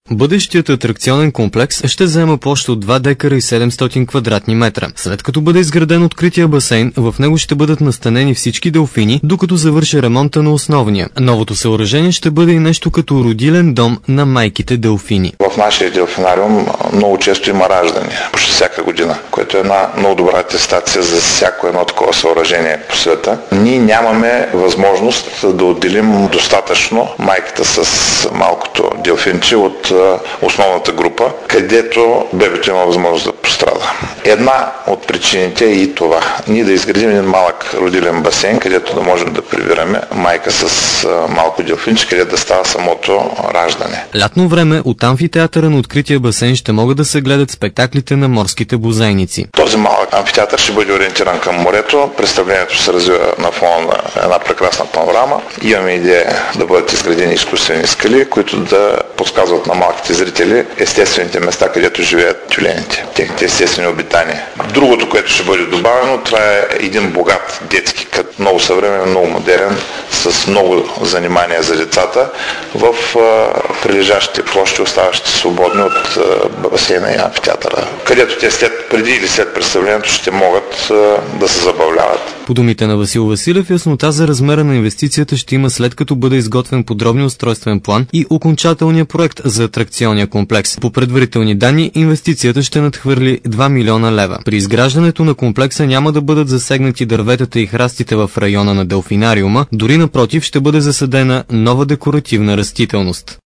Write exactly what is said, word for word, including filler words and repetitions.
Бъдещият атракционен комплекс ще заема площ от два декара и седемстотин квадратни метра. След като бъде изграден открития басейн, в него ще бъдат настанени всички делфини, докато завърши ремонта на основния. Новото съоръжение ще бъде и нещо като родилен дом на майките делфини. В нашия делфинариум много често има раждане, почти всяка година, което е една много добра атестация за всяко едно такова съоръжение по света. Ние нямаме възможност да отделим достатъчно майката с малкото делфинче от основната група, където бебето има възможност да пострада. Една от причините е и това. Ние да изградим един малък родилен басейн, където да можем да прибираме майка с малко делфинче, където да става самото раждане. Лятно време от амфитеатъра на открития басейн ще могат да се гледат спектаклите на морските бозайници. Този малък амфитеатър ще бъде ориентиран към морето. Представлението се развива на фона на една прекрасна панорама. Имаме идея да бъдат изградени изкуствени скали, които да подсказват на малките зрители естествените места, където живеят тюлените, техните естествени обитания. Другото, което ще бъде добавено, това е един богат детски кът, много съвременен, много модерен, с много занимания за децата в прилежащите площи, оставащи свободни от басейна и амфитеатъра, където те след, преди или след представлението ще могат да се забавляват. По думите на Васил Василев, яснота за размера на инвестицията ще има след като бъде изготвен подробния устройствен план и окончателния проект за атракционния комплекс. По предварителни данни, инвестицията ще надхвърли два милиона лева. При изграждането на комплекса няма да бъдат засегнати дърветата и храстите в района на делфинариума, дори напротив ще бъде засадена нова декоративна растителност.